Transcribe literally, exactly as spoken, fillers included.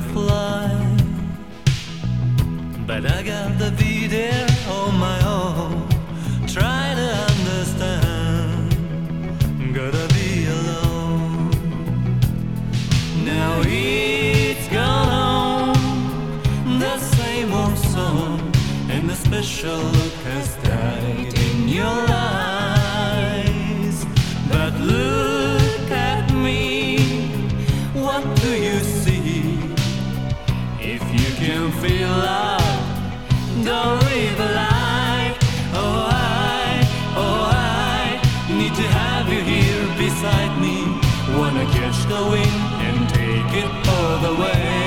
to fly, but I got to be there on my own. Try to understand, gotta be alone. Now it's gone on, the same old song, and the special look has died in your eyes. But look at me, what do you see? If you can feel love, don't live a lie. Oh, I, oh, I need to have you here beside me. Wanna catch the wind and take it all the way.